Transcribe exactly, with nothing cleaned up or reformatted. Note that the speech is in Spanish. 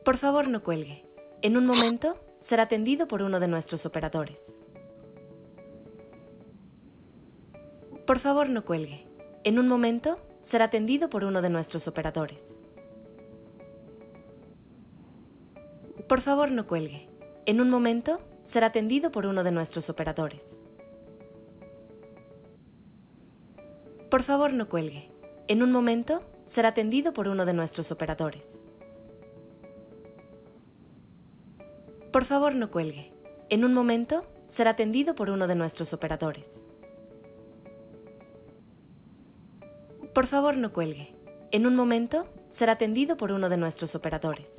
Por favor, no cuelgue. En un momento será atendido por uno de nuestros operadores. Por favor, no cuelgue. En un momento será atendido por uno de nuestros operadores. Por favor, no cuelgue. En un momento será atendido por uno de nuestros operadores. Por favor, no cuelgue. En un momento será atendido por uno de nuestros operadores. Por favor, no cuelgue. En un momento será atendido por uno de nuestros operadores. Por favor, no cuelgue. En un momento será atendido por uno de nuestros operadores.